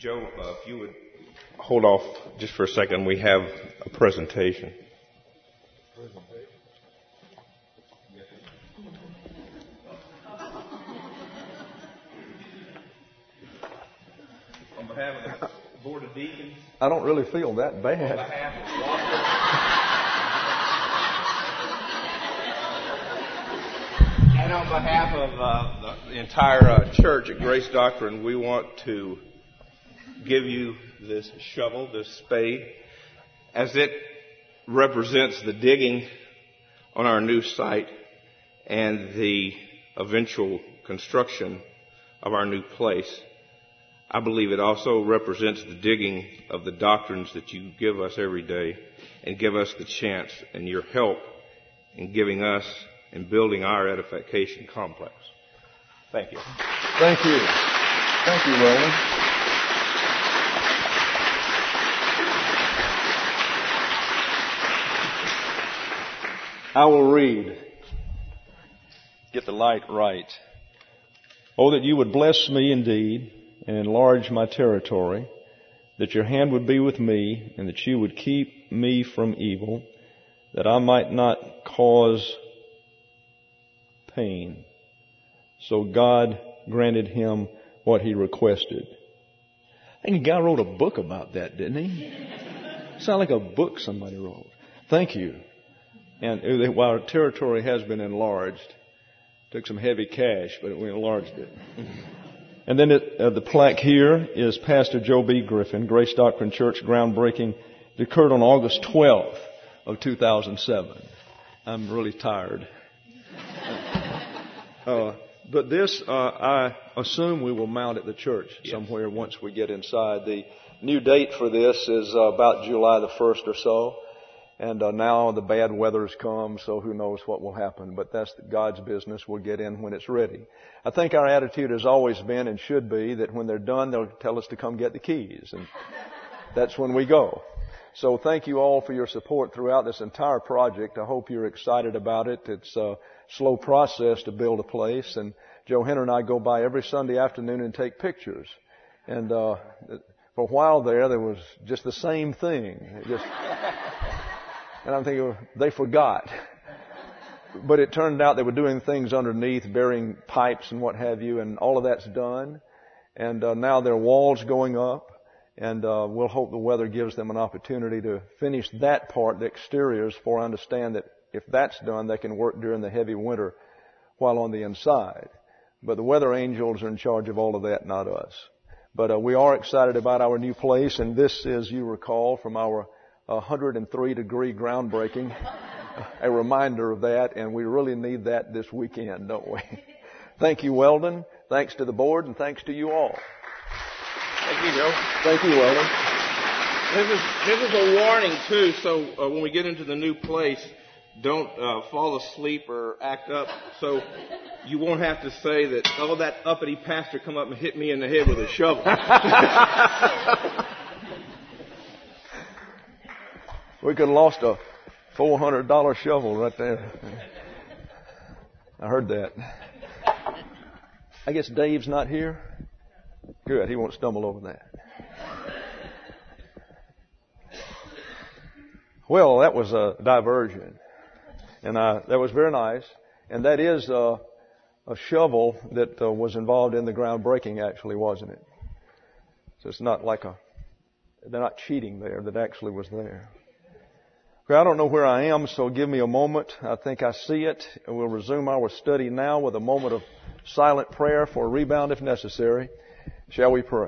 Joe, if you would hold off just for a second, we have a presentation. On behalf of the Board of Deacons. I don't really feel that bad. And on behalf of the entire church at Grace Doctrine, we want to give you this shovel, this spade, as it represents the digging on our new site and the eventual construction of our new place. I believe it also represents the digging of the doctrines that you give us every day and give us the chance and your help in giving us and building our edification complex. Thank you. Thank you. Thank you, Roland. I will read. Get the light right. Oh, that you would bless me indeed and enlarge my territory, that your hand would be with me, and that you would keep me from evil, that I might not cause pain. So God granted him what he requested. I think a guy wrote a book about that, didn't he? Sounded like a book somebody wrote. Thank you. And while our territory has been enlarged, took some heavy cash, but we enlarged it. And then the plaque here is Pastor Joe B. Griffin, Grace Doctrine Church, groundbreaking. It occurred on August 12th of 2007. I'm really tired. But this, I assume we will mount at the church somewhere once we get inside. The new date for this is about July the 1st or so. And now the bad weather's come, so who knows what will happen. But that's God's business. We'll get in when it's ready. I think our attitude has always been and should be that when they're done, they'll tell us to come get the keys. And that's when we go. So thank you all for your support throughout this entire project. I hope you're excited about it. It's a slow process to build a place. And Joe Henner and I go by every Sunday afternoon and take pictures. And for a while there was just the same thing. And I'm thinking, they forgot. But it turned out they were doing things underneath, burying pipes and what have you, and all of that's done. And now there are walls going up, and we'll hope the weather gives them an opportunity to finish that part, the exteriors, for I understand that if that's done, they can work during the heavy winter while on the inside. But the weather angels are in charge of all of that, not us. But we are excited about our new place, and this is, you recall, from our 103-degree groundbreaking, a reminder of that, and we really need that this weekend, don't we? Thank you, Weldon. Thanks to the board, and thanks to you all. Thank you, Joe. Thank you, Weldon. This is a warning, too, so when we get into the new place, don't fall asleep or act up, so you won't have to say that, oh, that uppity pastor come up and hit me in the head with a shovel. We could have lost a $400 shovel right there. I heard that. I guess Dave's not here. Good. He won't stumble over that. Well, that was a diversion. And that was very nice. And that is a shovel that was involved in the groundbreaking, actually, wasn't it? So it's not like they're not cheating there. That actually was there. I don't know where I am, so give me a moment. I think I see it. And we'll resume our study now with a moment of silent prayer for a rebound if necessary. Shall we pray?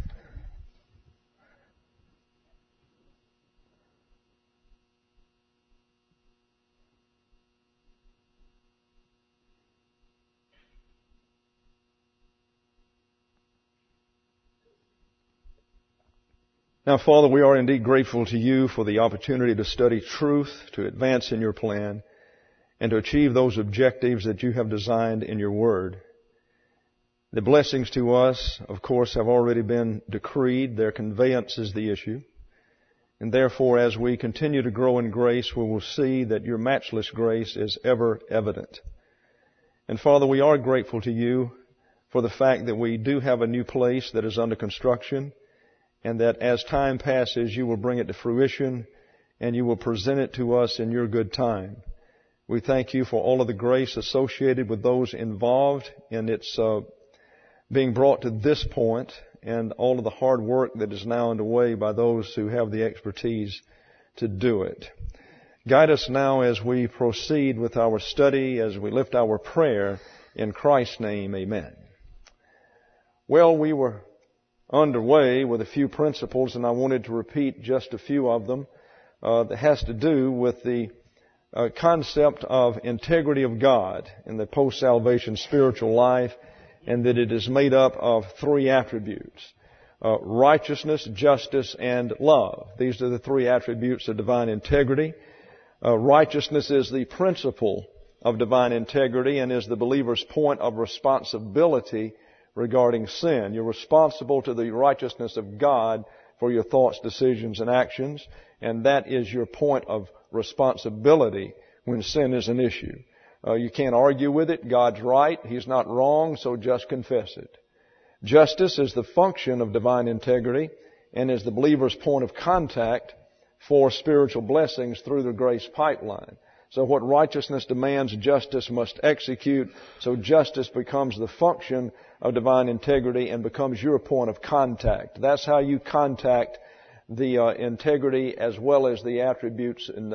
Now, Father, we are indeed grateful to you for the opportunity to study truth, to advance in your plan, and to achieve those objectives that you have designed in your word. The blessings to us, of course, have already been decreed. Their conveyance is the issue. And therefore, as we continue to grow in grace, we will see that your matchless grace is ever evident. And Father, we are grateful to you for the fact that we do have a new place that is under construction. and that as time passes, you will bring it to fruition and you will present it to us in your good time. We thank you for all of the grace associated with those involved in its being brought to this point, and all of the hard work that is now underway by those who have the expertise to do it. Guide us now as we proceed with our study, as we lift our prayer. In Christ's name, amen. Well, we were underway with a few principles, and I wanted to repeat just a few of them that has to do with the concept of integrity of God in the post-salvation spiritual life, and that it is made up of three attributes: righteousness, justice, and love. These are the three attributes of divine integrity. Righteousness is the principle of divine integrity and is the believer's point of responsibility regarding sin. You're responsible to the righteousness of God for your thoughts, decisions, and actions, and that is your point of responsibility when sin is an issue. You can't argue with it. God's right. He's not wrong, so just confess it. Justice is the function of divine integrity and is the believer's point of contact for spiritual blessings through the grace pipeline. So what righteousness demands, justice must execute. So justice becomes the function of divine integrity and becomes your point of contact. That's how you contact the integrity as well as the attributes and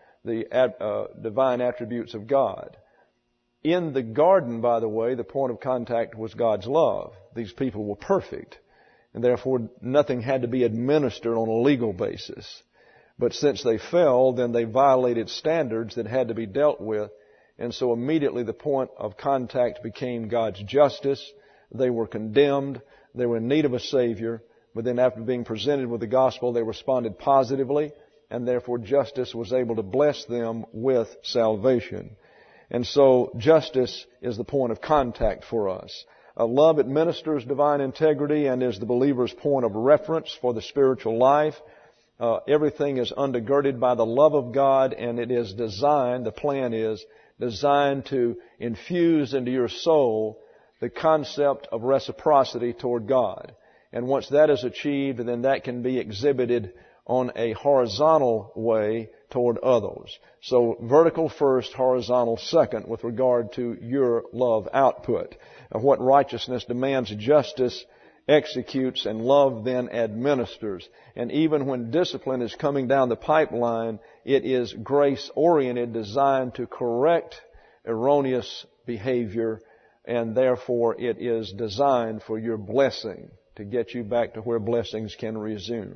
the divine attributes of God. In the garden, by the way, the point of contact was God's love. These people were perfect, and therefore nothing had to be administered on a legal basis. But since they fell, then they violated standards that had to be dealt with. And so immediately the point of contact became God's justice. They were condemned. They were in need of a Savior. But then after being presented with the gospel, they responded positively. And therefore justice was able to bless them with salvation. And so justice is the point of contact for us. Love administers divine integrity and is the believer's point of reference for the spiritual life. Everything is undergirded by the love of God, and it is designed, the plan is designed to infuse into your soul the concept of reciprocity toward God. And once that is achieved, then that can be exhibited on a horizontal way toward others. So vertical first, horizontal second with regard to your love output. What righteousness demands, justice executes, and love then administers. And even when discipline is coming down the pipeline, it is grace-oriented, designed to correct erroneous behavior, and therefore it is designed for your blessing, to get you back to where blessings can resume.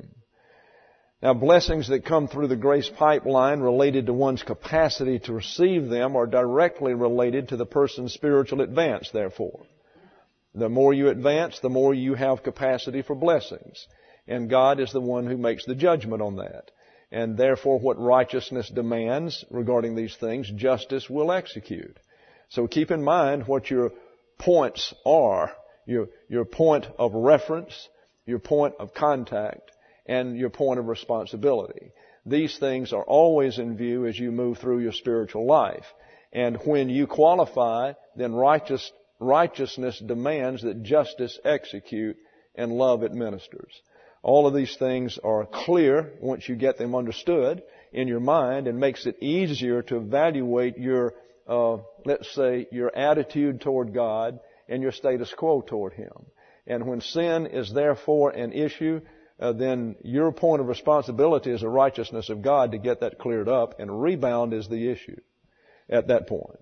Now, blessings that come through the grace pipeline related to one's capacity to receive them are directly related to the person's spiritual advance, therefore. The more you advance, the more you have capacity for blessings. And God is the one who makes the judgment on that. And therefore, what righteousness demands regarding these things, justice will execute. So keep in mind what your points are, your point of reference, your point of contact, and your point of responsibility. These things are always in view as you move through your spiritual life. And when you qualify, then righteousness demands that justice execute and love administers. All of these things are clear once you get them understood in your mind, and makes it easier to evaluate your, let's say, your attitude toward God and your status quo toward Him. And when sin is therefore an issue, then your point of responsibility is the righteousness of God to get that cleared up, and rebound is the issue at that point.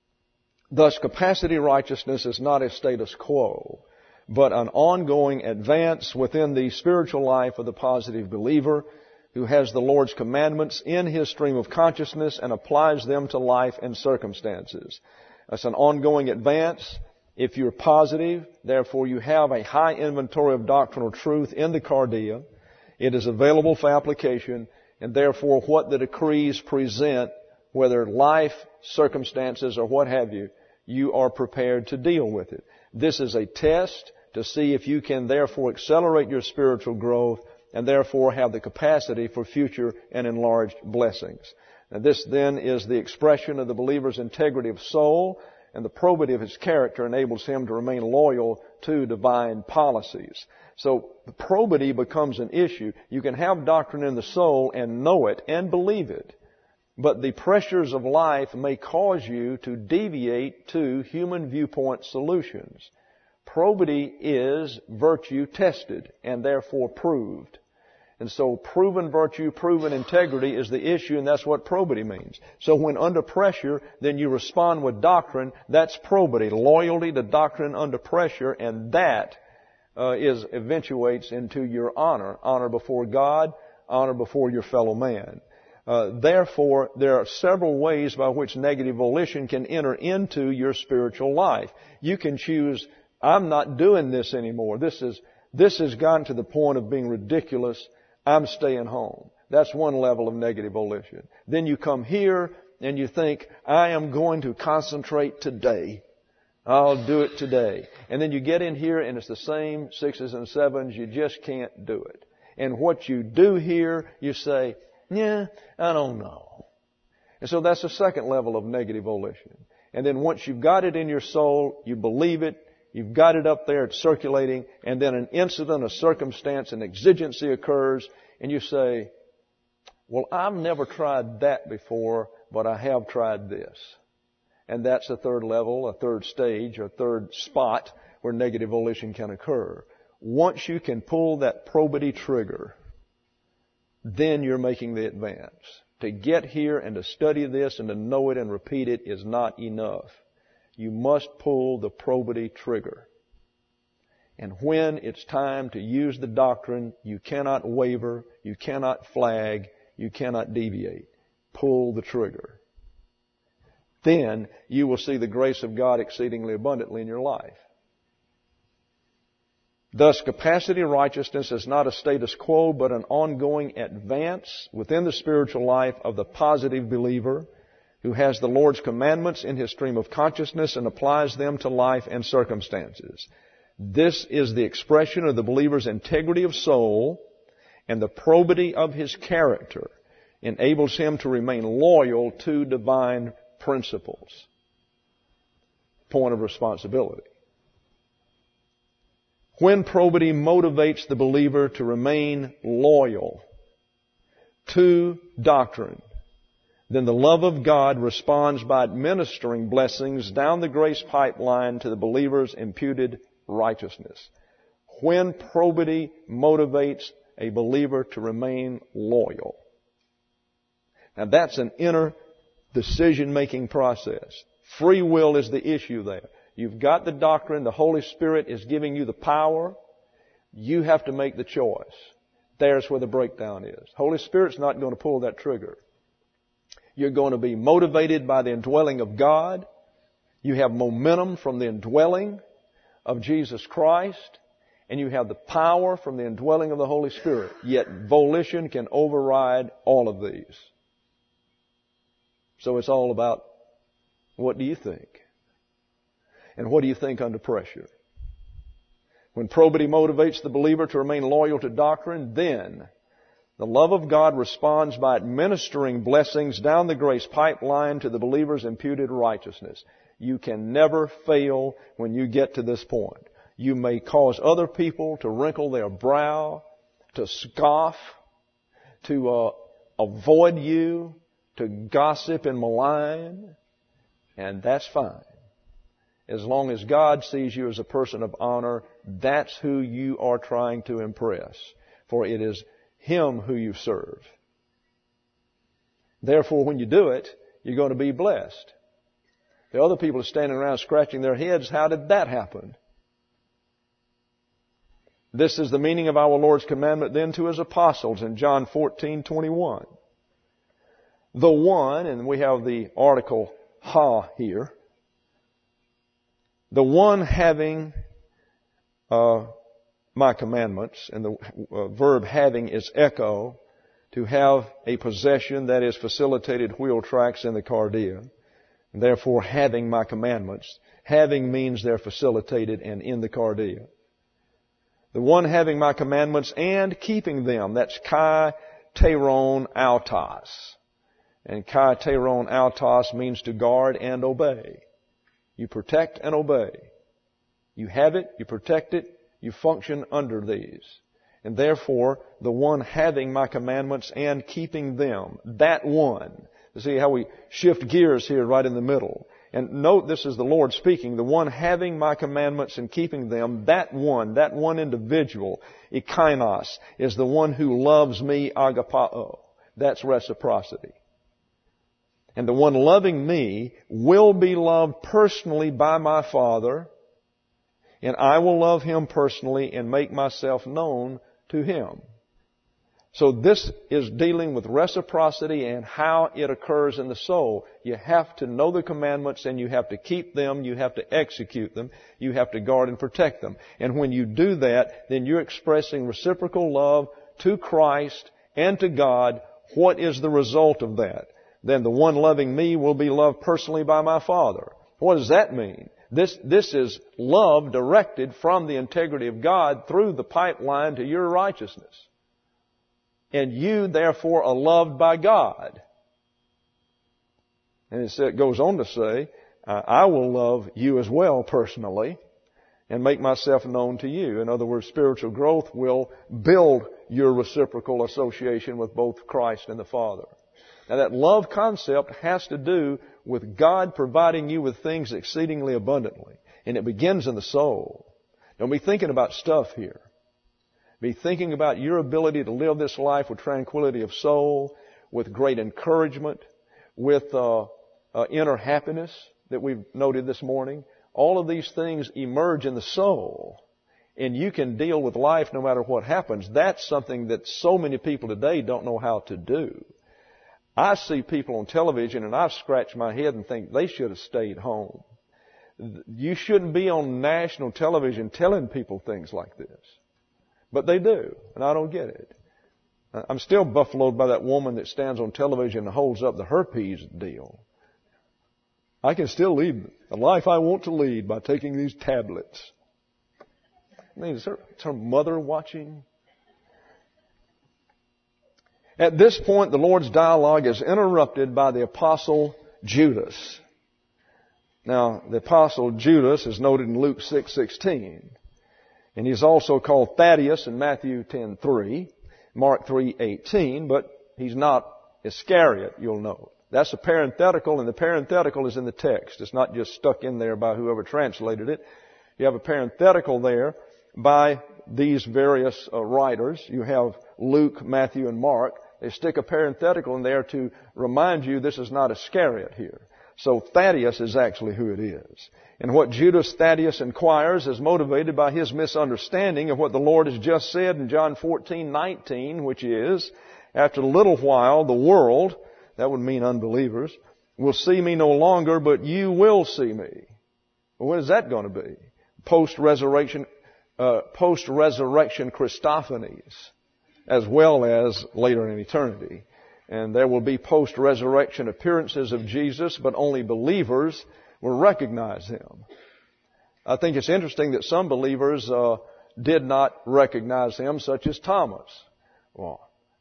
Thus, capacity righteousness is not a status quo, but an ongoing advance within the spiritual life of the positive believer who has the Lord's commandments in his stream of consciousness and applies them to life and circumstances. It's an ongoing advance. If you're positive, therefore you have a high inventory of doctrinal truth in the cardia. It is available for application, and therefore what the decrees present, whether life, circumstances, or what have you, you are prepared to deal with it. This is a test to see if you can therefore accelerate your spiritual growth and therefore have the capacity for future and enlarged blessings. Now, this then is the expression of the believer's integrity of soul, and the probity of his character enables him to remain loyal to divine policies. So the probity becomes an issue. You can have doctrine in the soul and know it and believe it, but the pressures of life may cause you to deviate to human viewpoint solutions. Probity is virtue tested and therefore proved. And so proven virtue, proven integrity is the issue, and that's what probity means. So when under pressure, then you respond with doctrine. That's probity, loyalty to doctrine under pressure, and that eventuates into your honor before God, honor before your fellow man. Therefore, there are several ways by which negative volition can enter into your spiritual life. You can choose, I'm not doing this anymore. This has gotten to the point of being ridiculous. I'm staying home. That's one level of negative volition. Then you come here and you think, I am going to concentrate today. I'll do it today. And then you get in here and it's the same 6s and 7s. You just can't do it. And what you do here, you say, yeah, I don't know. And so that's the second level of negative volition. And then once you've got it in your soul, you believe it, you've got it up there, it's circulating, and then an incident, a circumstance, an exigency occurs, and you say, well, I've never tried that before, but I have tried this. And that's a third level, a third stage, or a third spot where negative volition can occur. Once you can pull that probity trigger, then you're making the advance. To get here and to study this and to know it and repeat it is not enough. You must pull the probity trigger. And when it's time to use the doctrine, you cannot waver, you cannot flag, you cannot deviate. Pull the trigger. Then you will see the grace of God exceedingly abundantly in your life. Thus, capacity righteousness is not a status quo, but an ongoing advance within the spiritual life of the positive believer who has the Lord's commandments in his stream of consciousness and applies them to life and circumstances. This is the expression of the believer's integrity of soul, and the probity of his character enables him to remain loyal to divine principles. Point of responsibility. When probity motivates the believer to remain loyal to doctrine, then the love of God responds by administering blessings down the grace pipeline to the believer's imputed righteousness. When probity motivates a believer to remain loyal. Now that's an inner decision-making process. Free will is the issue there. You've got the doctrine. The Holy Spirit is giving you the power. You have to make the choice. There's where the breakdown is. Holy Spirit's not going to pull that trigger. You're going to be motivated by the indwelling of God. You have momentum from the indwelling of Jesus Christ. And you have the power from the indwelling of the Holy Spirit. Yet volition can override all of these. So it's all about, what do you think? And what do you think under pressure? When probity motivates the believer to remain loyal to doctrine, then the love of God responds by administering blessings down the grace pipeline to the believer's imputed righteousness. You can never fail when you get to this point. You may cause other people to wrinkle their brow, to scoff, to avoid you, to gossip and malign, and that's fine. As long as God sees you as a person of honor, that's who you are trying to impress. For it is Him who you serve. Therefore, when you do it, you're going to be blessed. The other people are standing around scratching their heads. How did that happen? This is the meaning of our Lord's commandment then to His apostles in John 14:21. The one, and we have the article ha here, the one having my commandments, and the verb having is echo, to have a possession that is facilitated wheel tracks in the cardia, and therefore having my commandments. Having means they're facilitated and in the cardia. The one having my commandments and keeping them, that's kai teron autos. And kai teron autos means to guard and obey. You protect and obey. You have it, you protect it, you function under these. And therefore, the one having my commandments and keeping them, that one. You see how we shift gears here right in the middle. And note this is the Lord speaking. The one having my commandments and keeping them, that one individual, ekainos, is the one who loves me, agapao. That's reciprocity. And the one loving me will be loved personally by my Father, and I will love him personally and make myself known to him. So this is dealing with reciprocity and how it occurs in the soul. You have to know the commandments and you have to keep them, you have to execute them, you have to guard and protect them. And when you do that, then you're expressing reciprocal love to Christ and to God. What is the result of that? Then the one loving me will be loved personally by my Father. What does that mean? This is love directed from the integrity of God through the pipeline to your righteousness. And you, therefore, are loved by God. And it goes on to say, I will love you as well personally and make myself known to you. In other words, spiritual growth will build your reciprocal association with both Christ and the Father. Now that love concept has to do with God providing you with things exceedingly abundantly. And it begins in the soul. Don't be thinking about stuff here. Be thinking about your ability to live this life with tranquility of soul, with great encouragement, with inner happiness that we've noted this morning. All of these things emerge in the soul. And you can deal with life no matter what happens. That's something that so many people today don't know how to do. I see people on television and I scratch my head and think they should have stayed home. You shouldn't be on national television telling people things like this. But they do, and I don't get it. I'm still buffaloed by that woman that stands on television and holds up the herpes deal. I can still lead the life I want to lead by taking these tablets. I mean, is her mother watching? At this point, the Lord's dialogue is interrupted by the Apostle Judas. Now, the Apostle Judas is noted in Luke 6:16. And he's also called Thaddeus in Matthew 10:3, Mark 3:18, but he's not Iscariot, you'll note. That's a parenthetical, and the parenthetical is in the text. It's not just stuck in there by whoever translated it. You have a parenthetical there by these various writers. You have Luke, Matthew, and Mark. They stick a parenthetical in there to remind you this is not Iscariot here. So Thaddeus is actually who it is. And what Judas Thaddeus inquires is motivated by his misunderstanding of what the Lord has just said in John 14:19, which is, after a little while, the world, that would mean unbelievers, will see me no longer, but you will see me. Well, when is that going to be? Post-resurrection Christophanies, as well as later in eternity. And there will be post-resurrection appearances of Jesus, but only believers will recognize Him. I think it's interesting that some believers did not recognize Him, such as Thomas. Well,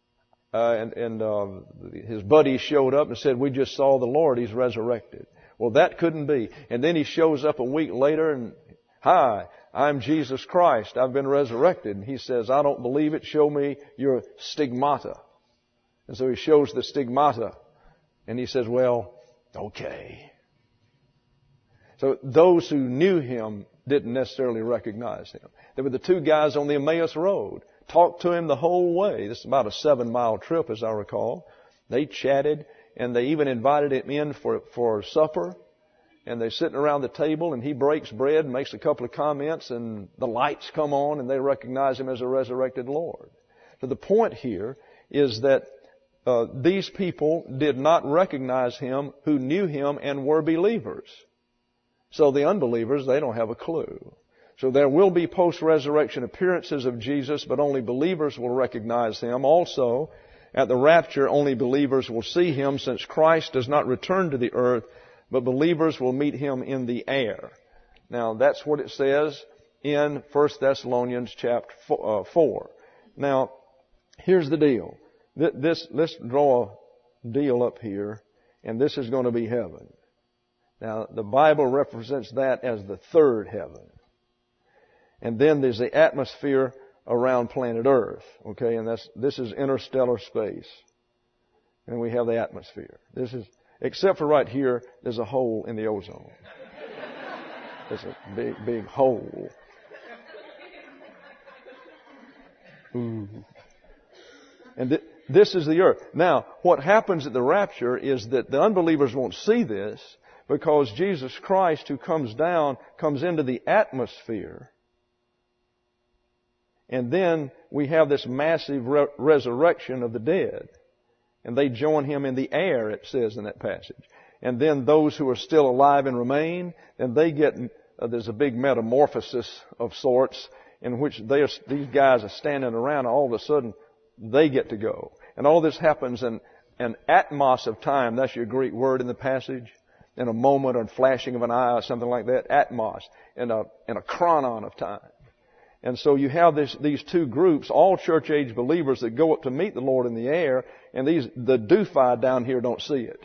his buddies showed up and said, "We just saw the Lord. He's resurrected." Well, that couldn't be. And then he shows up a week later and, "Hi, I'm Jesus Christ. I've been resurrected." And he says, "I don't believe it. Show me your stigmata." And so he shows the stigmata. And he says, "Well, okay." So those who knew Him didn't necessarily recognize Him. There were the two guys on the Emmaus Road. Talked to Him the whole way. This is about a 7-mile trip, as I recall. They chatted, and they even invited Him in for supper. And they're sitting around the table, and He breaks bread and makes a couple of comments, and the lights come on, and they recognize Him as a resurrected Lord. So the point here is that these people did not recognize Him who knew Him and were believers. So the unbelievers, they don't have a clue. So there will be post-resurrection appearances of Jesus, but only believers will recognize Him. Also, at the rapture, only believers will see Him, since Christ does not return to the earth, but believers will meet Him in the air. Now, that's what it says in 1 Thessalonians chapter 4. Now, here's the deal. Let's draw a deal up here, and this is going to be heaven. Now, the Bible represents that as the third heaven. And then there's the atmosphere around planet Earth. Okay, and this is interstellar space. And we have the atmosphere. This is, except for right here, there's a hole in the ozone. There's a big, big hole. Ooh. And this is the earth. Now, what happens at the rapture is that the unbelievers won't see this because Jesus Christ, who comes down, comes into the atmosphere. And then we have this massive resurrection of the dead. And they join Him in the air, it says in that passage. And then those who are still alive and remain, and they get, there's a big metamorphosis of sorts in which these guys are standing around, and all of a sudden they get to go. And all this happens in an atmos of time. That's your Greek word in the passage. In a moment or flashing of an eye or something like that. Atmos. In a chronon of time. And so you have these two groups, all church age believers that go up to meet the Lord in the air, and the doofi down here don't see it.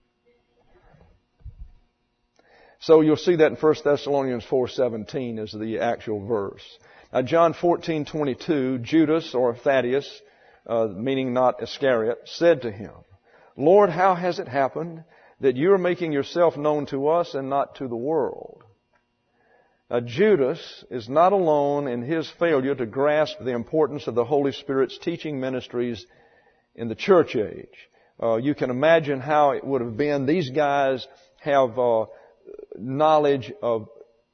So you'll see that in 1 Thessalonians 4:17 is the actual verse. Now John 14:22, Judas or Thaddeus, meaning not Iscariot, said to Him, Lord, how has it happened that you are making yourself known to us and not to the world? Now, Judas is not alone in his failure to grasp the importance of the Holy Spirit's teaching ministries in the church age. You can imagine how it would have been. These guys have knowledge of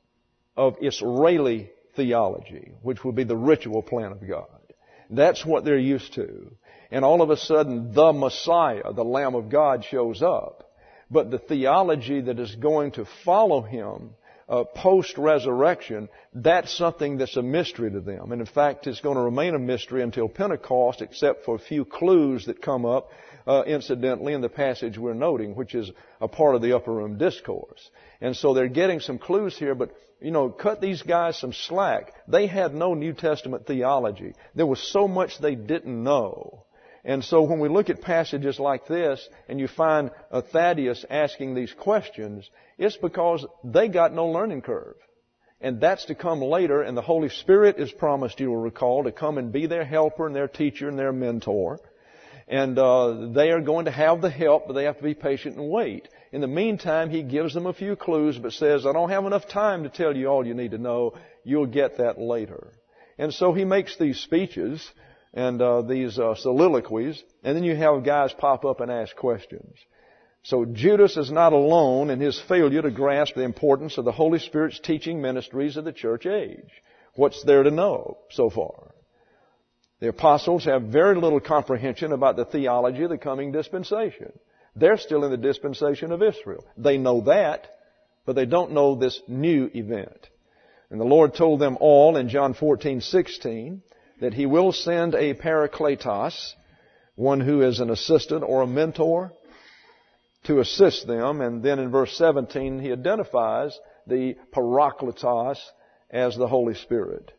Israeli theology, which would be the ritual plan of God. That's what they're used to. And all of a sudden, the Messiah, the Lamb of God, shows up. But the theology that is going to follow Him post-resurrection, that's something that's a mystery to them. And in fact, it's going to remain a mystery until Pentecost, except for a few clues that come up, incidentally, in the passage we're noting, which is a part of the upper room discourse. And so they're getting some clues here, but, cut these guys some slack. They had no New Testament theology. There was so much they didn't know. And so when we look at passages like this, and you find Thaddeus asking these questions, it's because they got no learning curve. And that's to come later, and the Holy Spirit is promised, you will recall, to come and be their helper and their teacher and their mentor. And they are going to have the help, but they have to be patient and wait. In the meantime, He gives them a few clues, but says, I don't have enough time to tell you all you need to know. You'll get that later. And so He makes these speeches and these soliloquies, and then you have guys pop up and ask questions. So Judas is not alone in his failure to grasp the importance of the Holy Spirit's teaching ministries of the church age. What's there to know so far? The apostles have very little comprehension about the theology of the coming dispensation. They're still in the dispensation of Israel. They know that, but they don't know this new event. And the Lord told them all in John 14:16 that He will send a parakletos, one who is an assistant or a mentor, to assist them. And then in verse 17, He identifies the parakletos as the Holy Spirit.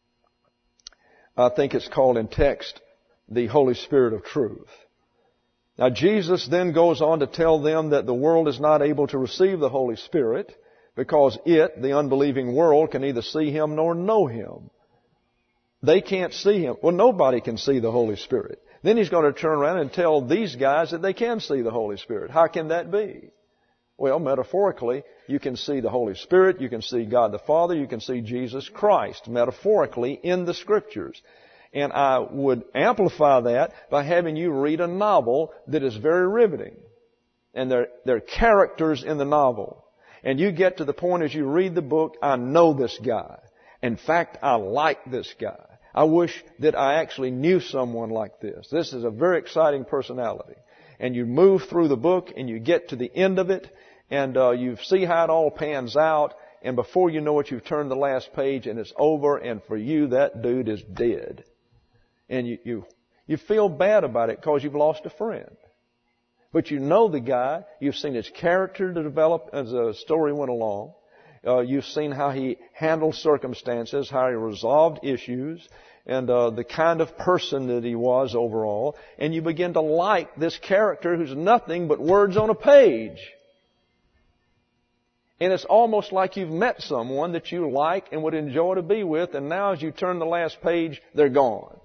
I think it's called in text the Holy Spirit of truth. Now Jesus then goes on to tell them that the world is not able to receive the Holy Spirit because it, the unbelieving world, can neither see Him nor know Him. They can't see Him. Well, nobody can see the Holy Spirit. Then He's going to turn around and tell these guys that they can see the Holy Spirit. How can that be? Well, metaphorically, you can see the Holy Spirit, you can see God the Father, you can see Jesus Christ, metaphorically, in the Scriptures. And I would amplify that by having you read a novel that is very riveting. And there are characters in the novel. And you get to the point as you read the book, I know this guy. In fact, I like this guy. I wish that I actually knew someone like this. This is a very exciting personality. And you move through the book and you get to the end of it and you see how it all pans out. And before you know it, you've turned the last page and it's over. And for you, that dude is dead. And you feel bad about it because you've lost a friend. But you know the guy. You've seen his character develop as the story went along. You've seen how he handled circumstances, how he resolved issues, and the kind of person that he was overall. And you begin to like this character who's nothing but words on a page. And it's almost like you've met someone that you like and would enjoy to be with, and now as you turn the last page, they're gone.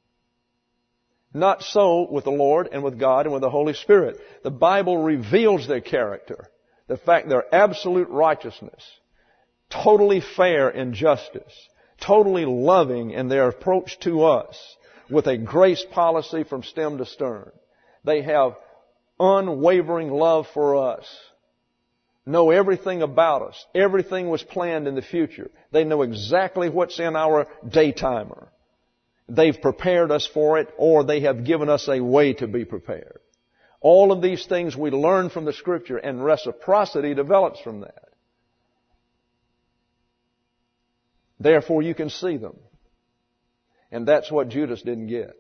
Not so with the Lord and with God and with the Holy Spirit. The Bible reveals their character. The fact their absolute righteousness, totally fair in justice, totally loving in their approach to us, with a grace policy from stem to stern. They have unwavering love for us. Know everything about us. Everything was planned in the future. They know exactly what's in our daytimer. They've prepared us for it, or they have given us a way to be prepared. All of these things we learn from the Scripture, and reciprocity develops from that. Therefore, you can see them. And that's what Judas didn't get.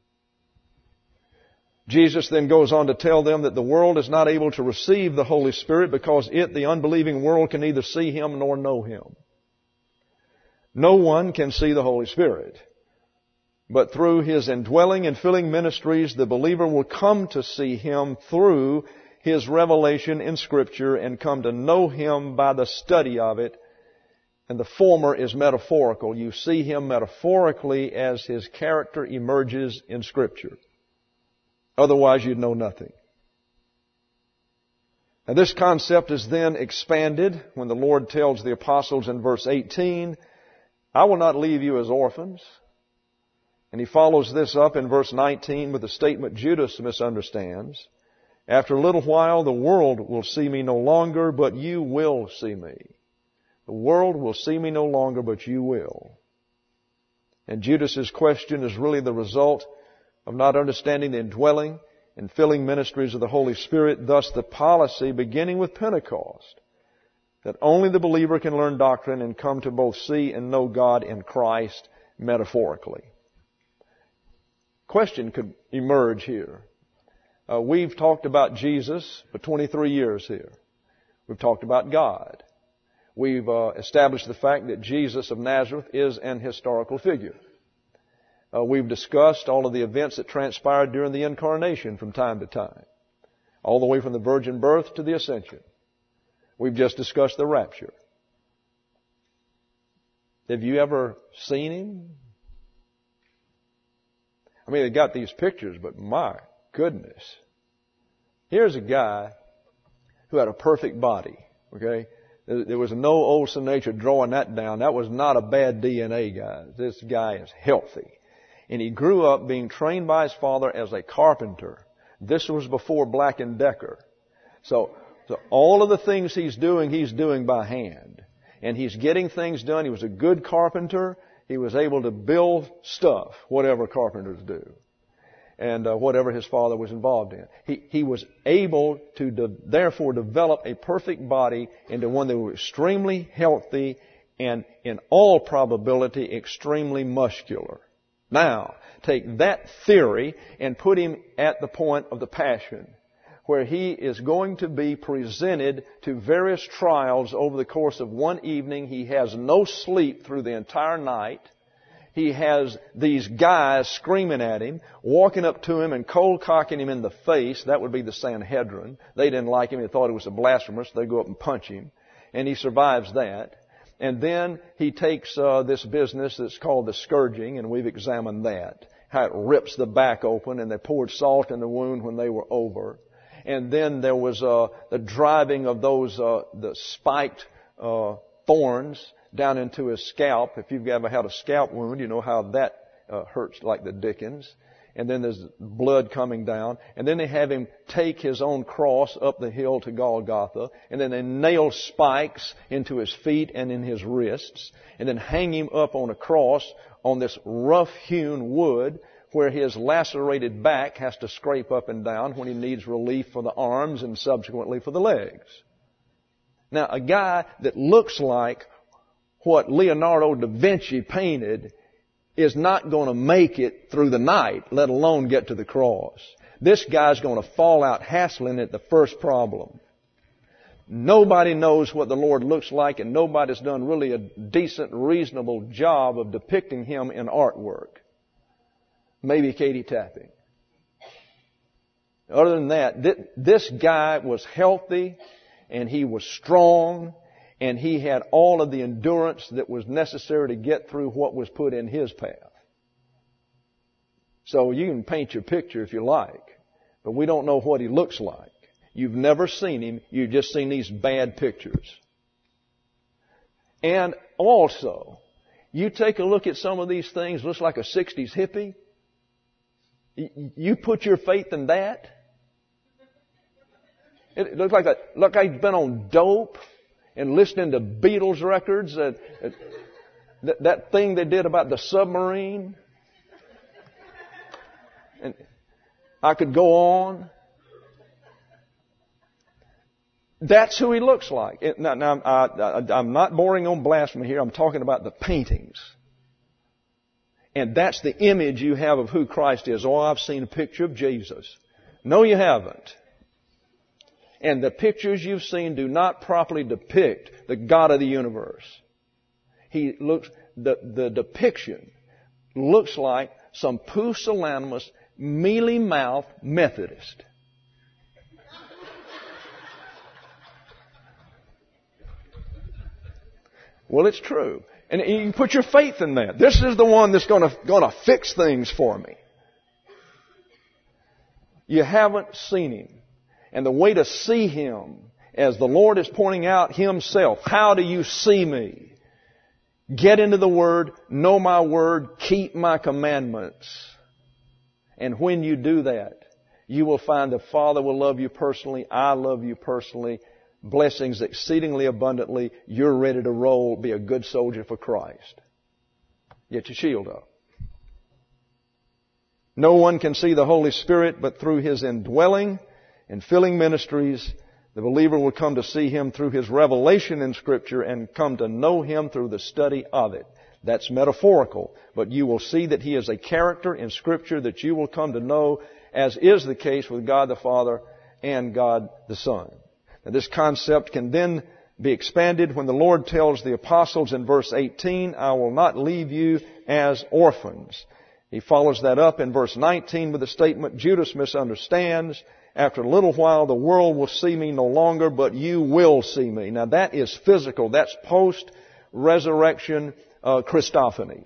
Jesus then goes on to tell them that the world is not able to receive the Holy Spirit because it, the unbelieving world, can neither see Him nor know Him. No one can see the Holy Spirit. But through His indwelling and filling ministries, the believer will come to see Him through His revelation in Scripture and come to know Him by the study of it. And the former is metaphorical. You see Him metaphorically as His character emerges in Scripture. Otherwise, you'd know nothing. And this concept is then expanded when the Lord tells the apostles in verse 18, I will not leave you as orphans. And He follows this up in verse 19 with a statement Judas misunderstands. After a little while, the world will see me no longer, but you will see me. The world will see me no longer, but you will. And Judas's question is really the result of not understanding the indwelling and filling ministries of the Holy Spirit, thus the policy beginning with Pentecost, that only the believer can learn doctrine and come to both see and know God in Christ metaphorically. Question could emerge here. We've talked about Jesus for 23 years here. We've talked about God. We've established the fact that Jesus of Nazareth is an historical figure. We've discussed all of the events that transpired during the incarnation from time to time, all the way from the virgin birth to the ascension. We've just discussed the rapture. Have you ever seen Him? I mean, they got these pictures, but my goodness. Here's a guy who had a perfect body, okay? There was no Olsen nature drawing that down. That was not a bad DNA guy. This guy is healthy. And he grew up being trained by his father as a carpenter. This was before Black & Decker. So all of the things he's doing by hand. And he's getting things done. He was a good carpenter. He was able to build stuff, whatever carpenters do. And whatever his father was involved in. He was able to therefore develop a perfect body into one that was extremely healthy and in all probability extremely muscular. Now, take that theory and put him at the point of the Passion, where he is going to be presented to various trials over the course of one evening. He has no sleep through the entire night. He has these guys screaming at him, walking up to him and cold cocking him in the face. That would be the Sanhedrin. They didn't like him. They thought he was a blasphemer, so they go up and punch him. And he survives that. And then he takes this business that's called the scourging, and we've examined that. How it rips the back open, and they poured salt in the wound when they were over. And then there was the driving of those the spiked thorns down into his scalp. If you've ever had a scalp wound, you know how that hurts like the dickens. And then there's blood coming down. And then they have him take his own cross up the hill to Golgotha. And then they nail spikes into his feet and in his wrists. And then hang him up on a cross on this rough-hewn wood where his lacerated back has to scrape up and down when he needs relief for the arms and subsequently for the legs. Now, a guy that looks like what Leonardo da Vinci painted is not going to make it through the night, let alone get to the cross. This guy's going to fall out hassling at the first problem. Nobody knows what the Lord looks like, and nobody's done really a decent, reasonable job of depicting Him in artwork. Maybe Katie Tapping. Other than that, this guy was healthy, and he was strong, and he had all of the endurance that was necessary to get through what was put in his path. So you can paint your picture if you like, but we don't know what he looks like. You've never seen him. You've just seen these bad pictures. And also, you take a look at some of these things, looks like a 60s hippie. You put your faith in that? It looks like he's been on dope and listening to Beatles records. That thing they did about the submarine. And I could go on. That's who he looks like. Now, I'm not boring on blasphemy here. I'm talking about the paintings. And that's the image you have of who Christ is. Oh, I've seen a picture of Jesus. No, you haven't. And the pictures you've seen do not properly depict the God of the universe. The depiction looks like some pusillanimous, mealy-mouthed Methodist. Well, it's true. And you can put your faith in that. This is the one that's going to fix things for me. You haven't seen him. And the way to see him, as the Lord is pointing out himself, how do you see me? Get into the Word, know my Word, keep my commandments. And when you do that, you will find the Father will love you personally, I love you personally, blessings exceedingly abundantly, you're ready to roll, be a good soldier for Christ. Get your shield up. No one can see the Holy Spirit but through His indwelling and filling ministries. The believer will come to see Him through His revelation in Scripture and come to know Him through the study of it. That's metaphorical, but you will see that He is a character in Scripture that you will come to know, as is the case with God the Father and God the Son. Now, this concept can then be expanded when the Lord tells the apostles in verse 18, I will not leave you as orphans. He follows that up in verse 19 with the statement, Judas misunderstands. After a little while, the world will see me no longer, but you will see me. Now, that is physical. That's post-resurrection Christophanies.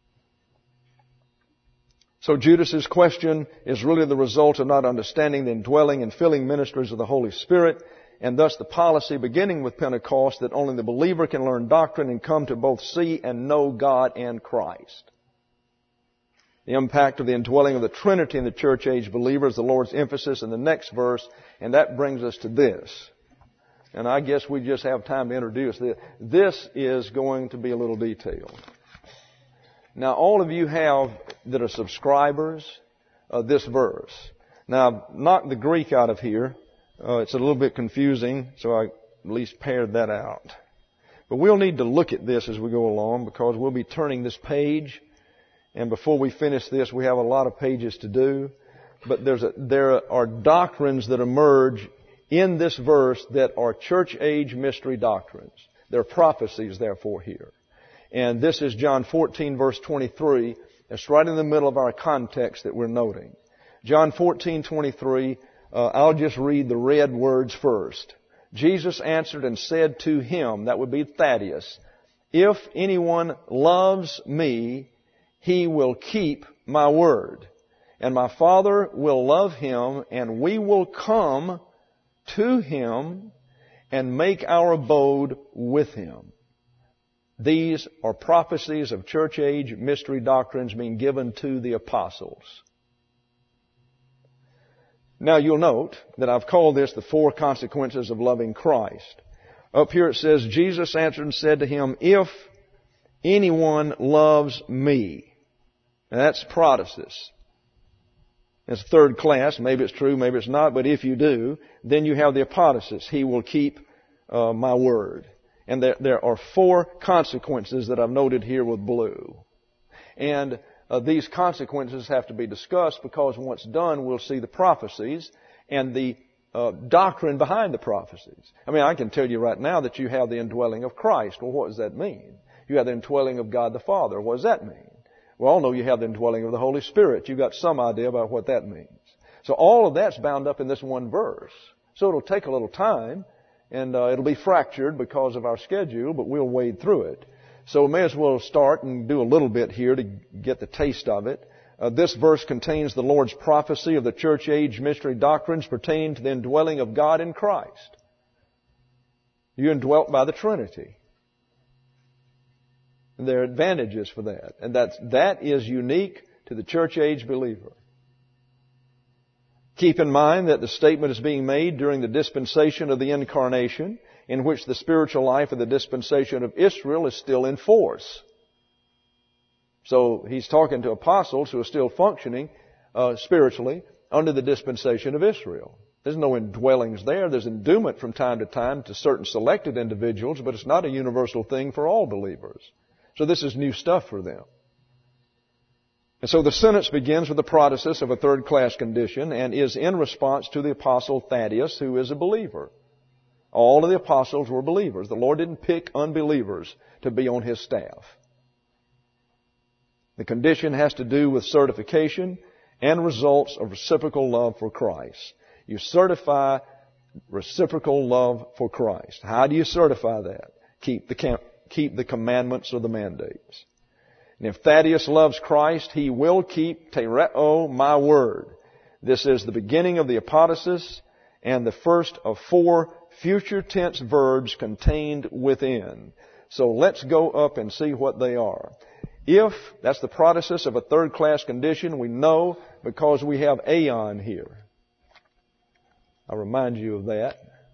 So Judas's question is really the result of not understanding the indwelling and filling ministries of the Holy Spirit, and thus the policy beginning with Pentecost that only the believer can learn doctrine and come to both see and know God and Christ. The impact of the indwelling of the Trinity in the church-age believer is the Lord's emphasis in the next verse, and that brings us to this. And I guess we just have time to introduce this. This is going to be a little detailed. Now, all of you have that are subscribers this verse. Now, I've knocked the Greek out of here. It's a little bit confusing, so I at least pared that out. But we'll need to look at this as we go along because we'll be turning this page. And before we finish this, we have a lot of pages to do. But there are doctrines that emerge in this verse that are church-age mystery doctrines. There are prophecies, therefore, here. And this is John 14, verse 23. It's right in the middle of our context that we're noting. John 14:23. I'll just read the red words first. Jesus answered and said to him, that would be Thaddeus, if anyone loves me, he will keep my word. And my Father will love him, and we will come to him and make our abode with him. These are prophecies of church-age mystery doctrines being given to the apostles. Now you'll note that I've called this the 4 consequences of loving Christ. Up here it says, Jesus answered and said to him, if anyone loves me. Now that's protasis. It's third class. Maybe it's true, maybe it's not, but if you do, then you have the apodosis. He will keep my word. And there are 4 consequences that I've noted here with blue. And these consequences have to be discussed because once done, we'll see the prophecies and the doctrine behind the prophecies. I mean, I can tell you right now that you have the indwelling of Christ. Well, what does that mean? You have the indwelling of God the Father. What does that mean? We all know you have the indwelling of the Holy Spirit. You've got some idea about what that means. So all of that's bound up in this one verse. So it'll take a little time, And it'll be fractured because of our schedule, but we'll wade through it. So we may as well start and do a little bit here to get the taste of it. This verse contains the Lord's prophecy of the church age mystery doctrines pertaining to the indwelling of God in Christ. You're indwelt by the Trinity. And there are advantages for that. And that is unique to the church age believer. Keep in mind that the statement is being made during the dispensation of the incarnation, in which the spiritual life of the dispensation of Israel is still in force. So he's talking to apostles who are still functioning spiritually under the dispensation of Israel. There's no indwellings there. There's endowment from time to time to certain selected individuals, but it's not a universal thing for all believers. So this is new stuff for them. And so the sentence begins with the protasis of a third-class condition and is in response to the apostle Thaddeus, who is a believer. All of the apostles were believers. The Lord didn't pick unbelievers to be on His staff. The condition has to do with certification and results of reciprocal love for Christ. You certify reciprocal love for Christ. How do you certify that? Keep the commandments or the mandates. And if Thaddeus loves Christ, he will keep tereo, my word. This is the beginning of the apodosis and the first of 4 future tense verbs contained within. So let's go up and see what they are. If, that's the protasis of a third-class condition, we know because we have aeon here. I'll remind you of that.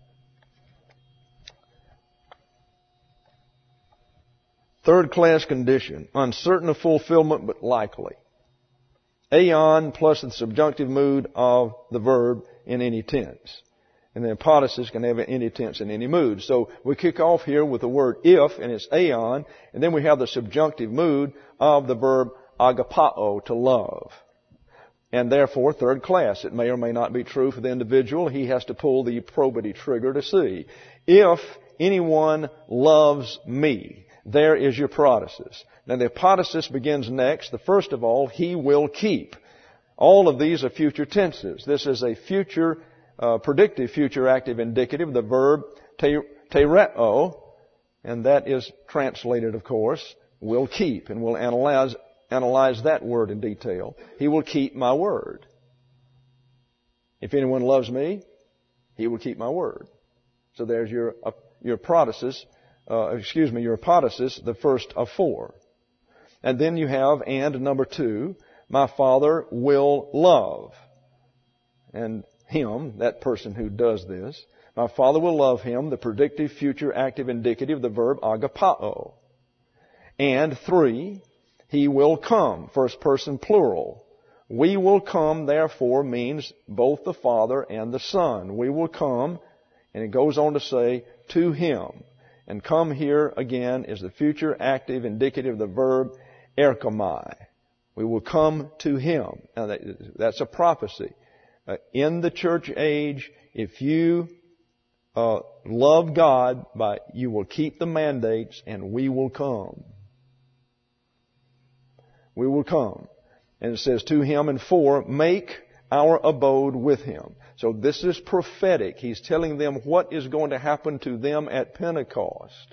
Third-class condition, uncertain of fulfillment but likely. Aeon plus the subjunctive mood of the verb in any tense. And the apodosis can have any tense in any mood. So we kick off here with the word if, and it's aeon, and then we have the subjunctive mood of the verb agapao, to love. And therefore, third class. It may or may not be true for the individual. He has to pull the probity trigger to see. If anyone loves me, there is your protasis. Now the apodosis begins next. The first of all, he will keep. All of these are future tenses. This is a future, predictive future active indicative, the verb tereo, and that is translated, of course, will keep. And we'll analyze that word in detail. He will keep my word. If anyone loves me, he will keep my word. So there's your protasis. Your apodosis, the first of 4. And then you have, and number 2, my Father will love. And him, that person who does this, my Father will love him, the predictive future active indicative, the verb agapao. And 3, he will come, first person plural. We will come, therefore, means both the Father and the Son. We will come, and it goes on to say, to him. And come here again is the future active indicative of the verb erchomai. We will come to him. Now that's a prophecy. In the church age, if you love God, you will keep the mandates and we will come. We will come. And it says to him, and 4, make our abode with him. So this is prophetic. He's telling them what is going to happen to them at Pentecost.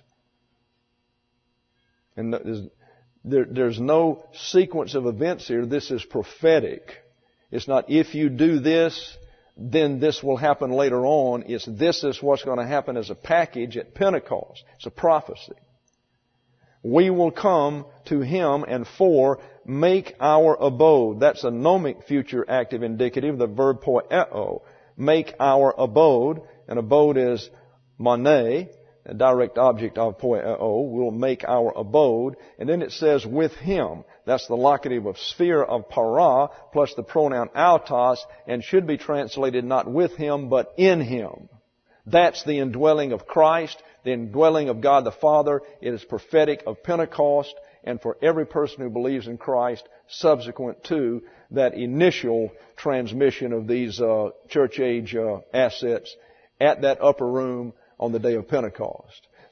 And there's no sequence of events here. This is prophetic. It's not if you do this, then this will happen later on. It's this is what's going to happen as a package at Pentecost. It's a prophecy. We will come to him, and 4, make our abode. That's a gnomic future active indicative, the verb poieo. Make our abode, and abode is mone, a direct object of poieo. We'll make our abode. And then it says with him. That's the locative of sphere of para plus the pronoun autos, and should be translated not with him but in him. That's the indwelling of Christ, the indwelling of God the Father. It is prophetic of Pentecost and for every person who believes in Christ subsequent to that initial transmission of these church age assets at that upper room on the day of Pentecost.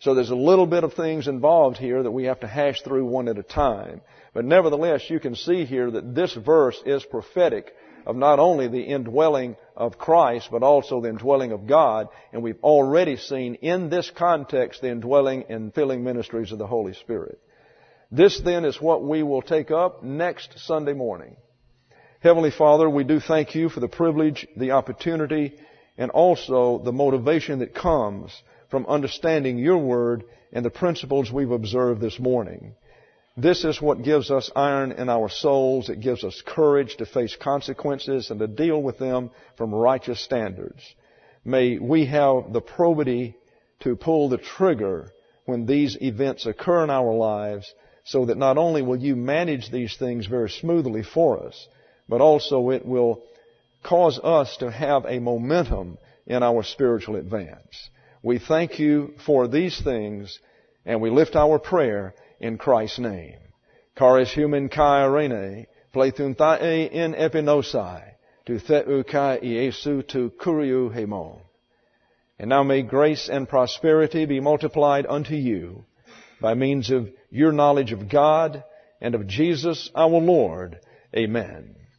So there's a little bit of things involved here that we have to hash through one at a time. But nevertheless, you can see here that this verse is prophetic of not only the indwelling of Christ, but also the indwelling of God. And we've already seen in this context the indwelling and filling ministries of the Holy Spirit. This then is what we will take up next Sunday morning. Heavenly Father, we do thank you for the privilege, the opportunity, and also the motivation that comes from understanding your word and the principles we've observed this morning. This is what gives us iron in our souls. It gives us courage to face consequences and to deal with them from righteous standards. May we have the probity to pull the trigger when these events occur in our lives, so that not only will you manage these things very smoothly for us, but also it will cause us to have a momentum in our spiritual advance. We thank you for these things, and we lift our prayer in Christ's name. Charis human kai arene, pleithun thae in epinosai, tu theu kai Iesu tu kuriu hemon. And now may grace and prosperity be multiplied unto you by means of your knowledge of God and of Jesus our Lord. Amen.